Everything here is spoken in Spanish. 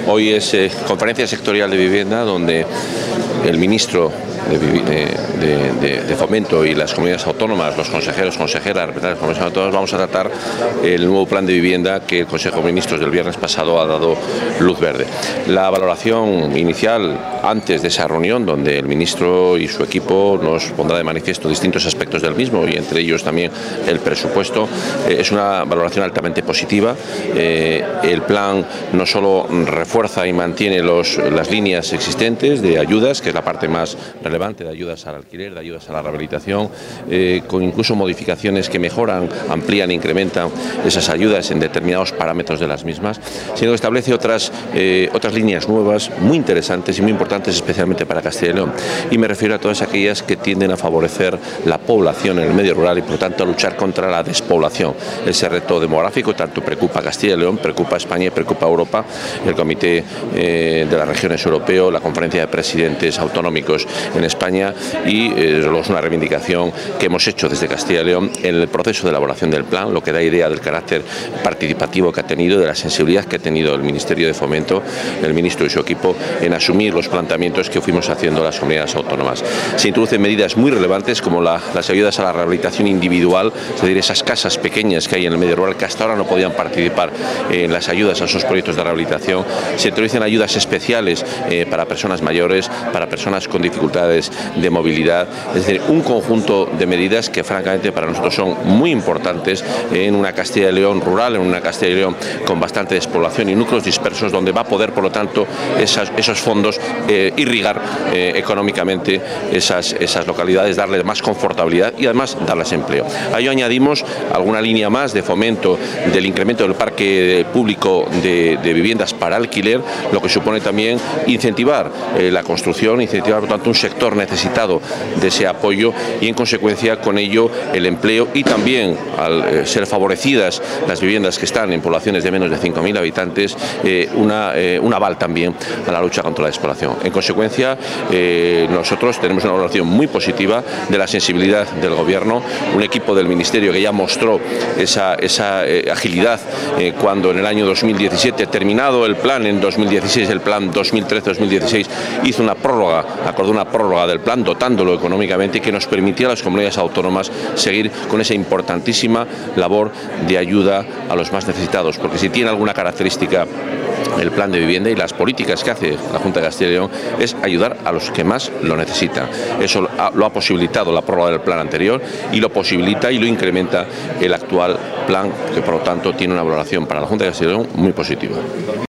Hoy es conferencia sectorial de vivienda, donde el ministro de Fomento y las comunidades autónomas, los consejeros, consejeras, representantes de comunidades autónomas, vamos a tratar el nuevo plan de vivienda que el Consejo de Ministros del viernes pasado ha dado luz verde. La valoración inicial antes de esa reunión, donde el ministro y su equipo nos pondrá de manifiesto distintos aspectos del mismo, y entre ellos también el presupuesto, es una valoración altamente positiva. El plan no solo refuerza y mantiene las líneas existentes de ayudas, que es la parte más relevante, de ayudas al alquiler, de ayudas a la rehabilitación, con incluso modificaciones que mejoran, amplían e incrementan esas ayudas en determinados parámetros de las mismas, sino que establece otras líneas nuevas muy interesantes y muy importantes, especialmente para Castilla y León. Y me refiero a todas aquellas que tienden a favorecer la población en el medio rural y, por lo tanto, a luchar contra la despoblación. Ese reto demográfico tanto preocupa a Castilla y León, preocupa a España y preocupa a Europa. El Comité de las Regiones Europeo, la Conferencia de Presidentes Autonómicos en España, y es una reivindicación que hemos hecho desde Castilla y León en el proceso de elaboración del plan, lo que da idea del carácter participativo que ha tenido, de la sensibilidad que ha tenido el Ministerio de Fomento, el ministro y su equipo, en asumir los planteamientos que fuimos haciendo a las comunidades autónomas. Se introducen medidas muy relevantes como las ayudas a la rehabilitación individual, es decir, esas casas pequeñas que hay en el medio rural que hasta ahora no podían participar en las ayudas a esos proyectos de rehabilitación. Se introducen ayudas especiales para personas mayores, para personas con dificultades de movilidad, es decir, un conjunto de medidas que francamente para nosotros son muy importantes en una Castilla y León rural, en una Castilla y León con bastante despoblación y núcleos dispersos, donde va a poder, por lo tanto, esos fondos irrigar económicamente esas localidades, darles más confortabilidad y además darles empleo. A ello añadimos alguna línea más de fomento del incremento del parque público de viviendas para alquiler, lo que supone también incentivar la construcción, incentivar por tanto un sector necesitado de ese apoyo y en consecuencia con ello el empleo, y también al ser favorecidas las viviendas que están en poblaciones de menos de 5.000 habitantes, un aval también a la lucha contra la despoblación. En consecuencia, nosotros tenemos una valoración muy positiva de la sensibilidad del Gobierno, un equipo del Ministerio que ya mostró esa agilidad cuando en el año 2017, terminado el plan en 2016, el plan 2013-2016, hizo una prórroga, acordó una prórroga del plan, dotándolo económicamente, y que nos permitía a las comunidades autónomas seguir con esa importantísima labor de ayuda a los más necesitados, porque si tiene alguna característica el plan de vivienda y las políticas que hace la Junta de Castilla y León es ayudar a los que más lo necesitan. Eso lo ha posibilitado la prórroga del plan anterior y lo posibilita y lo incrementa el actual plan, que por lo tanto tiene una valoración para la Junta de Castilla y León muy positiva.